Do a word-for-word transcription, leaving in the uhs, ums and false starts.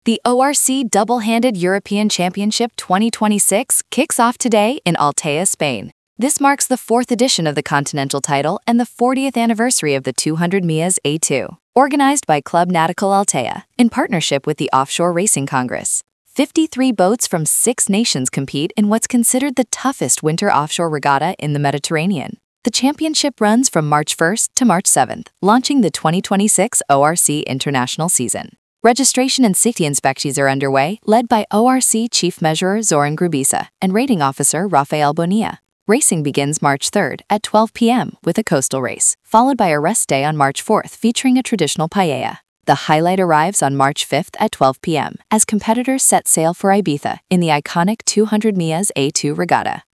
The O R C Double-Handed European Championship twenty twenty-six kicks off today in Altea, Spain. This marks the fourth edition of the Continental title and the fortieth anniversary of the two hundred millas A two. Organized by Club Nautical Altea, in partnership with the Offshore Racing Congress. fifty-three boats from six nations compete in what's considered the toughest winter offshore regatta in the Mediterranean. The championship runs from March first to March seventh, launching the twenty twenty-six O R C International season. Registration and safety inspections are underway, led by O R C Chief Measurer Zoran Grubisa and Rating Officer Rafael Bonilla. Racing begins March third at twelve p m with a coastal race, followed by a rest day on March fourth featuring a traditional paella. The highlight arrives on March fifth at twelve p m as competitors set sail for Ibiza in the iconic two hundred millas A two regatta.